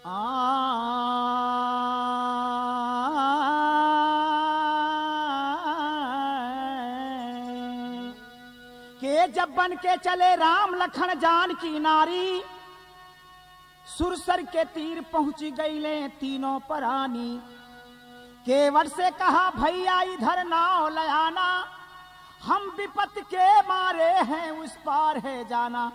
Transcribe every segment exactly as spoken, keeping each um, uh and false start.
आ के जब बन के चले राम लखन जान की नारी, सुरसर के तीर पहुंच गईले तीनों परानी। केवट से कहा भैया इधर नाव लयाना, हम विपत के मारे हैं उस पार है जाना।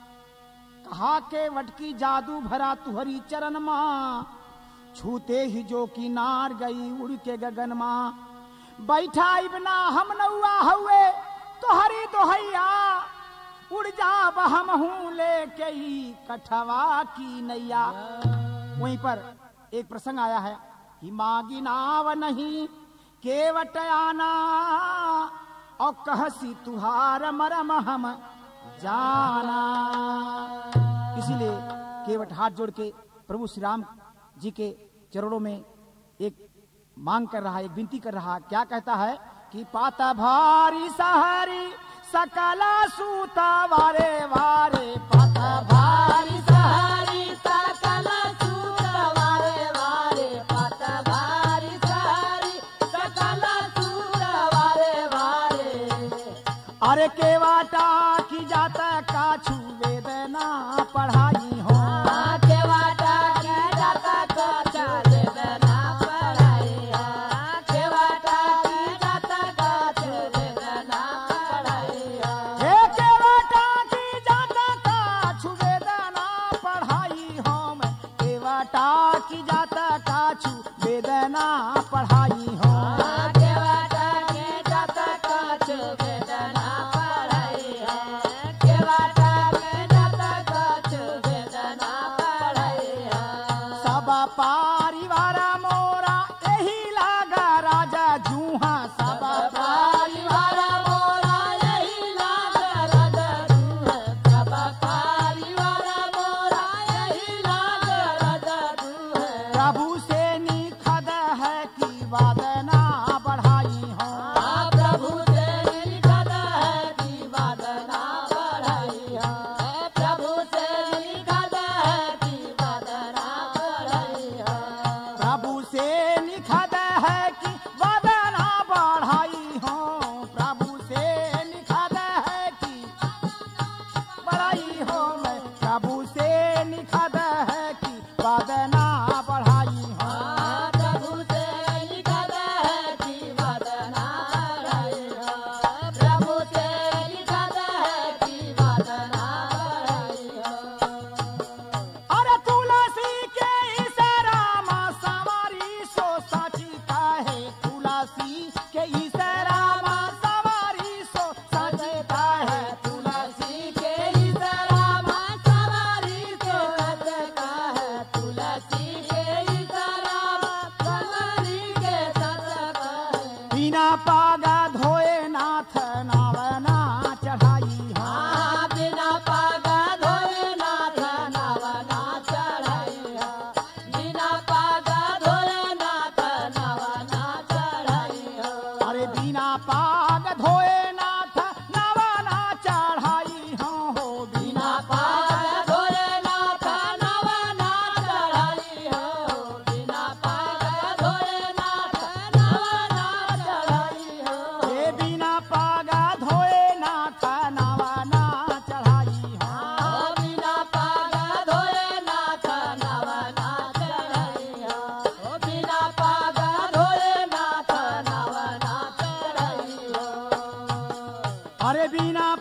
कहा केवट की जादू भरा तुहरी चरण मां, छूते ही जो की नार गई उड़ के गगन मां। बैठा इबना हम नौआ हुए तोहरी दोहैया, उड़ जा हम हूं लेके ही कठवा की नैया। वहीं पर एक प्रसंग आया है कि मांगी नाव नहीं केवट आना, और कहसी तुहार मरम हम जाना। इसीलिए केवट हाथ जोड़ के प्रभु श्री राम जी के चरणों में एक मांग कर रहा है, एक विनती कर रहा है। क्या कहता है कि पाता भारी सहारी सकला सूता वारे वारे, पाता भारी सहारी सकला सूता वारे वारे, पाता भारी सहारी सकला सूता वारे वारे। अरे केवाटा की जाता काछू वेदना पढ़ाई हो, केवाटा की जाता काछू वेदना पढ़ाई हो, केवाटा की जाता काछू वेदना पढ़ाई हो। हे केवाटा की जाता काछू वेदना पढ़ाई हो, मैं केवाटा की जाता काछू वेदना पढ़ाई हो, केवाटा की जाता काछू वेदना पढ़ाई हो, केवाटा की जाता काछू वेदना पढ़ाई हो। सब परिवार मोरा यही लागा राजा जूहा, सब परिवार मोरा यही लागा राजा जूहा, सब परिवार मोरा यही लागा राजा जूहा। प्रभु से निखद है कि वादना बढ़ाई हो, प्रभु से निखद है कि वादना बढ़ाई हो, प्रभु से निखद है कि वादना बढ़ाई हो, प्रभु से निखद है कि वादना बढ़ाई हो, प्रभु से निखद है कि बढ़ाई हो, मैं प्रभु से निखद है कि वादना बढ़ाई हो, प्रभु से निखद है कि वादना बढ़ाई हो, प्रभु से निखद है कि वादना बढ़ाई हो। अरे तुलसी के इस राम सवारी सो साची काहे, तुलसी के इस राम सवारी सो साची काहे, तुलसी के इस राम सवारी सो साची काहे, तुलसी के इस राम सवारी के साची काहे। बिना पागा धोए नाथ नावना चढ़ाई हो, बिना पागा धोए नाथ नावना चढ़ाई हो, बिना पागा धोए नाथ नावना चढ़ाई हो। अरे बिना पाग धोए नाथ नावना चढ़ाई हो, हो बिना पाग धोए नाथ नावना चढ़ाई हो, बिना पाग धोए नाथ नावना चढ़ाई हो। हे बिना पागा धोए नाथ नावना चढ़ाई हो, बिना पागा धोए नाथ नावना चढ़ाई हो, बिना पागा धोए नाथ नावना चढ़ाई हो। अरे बिना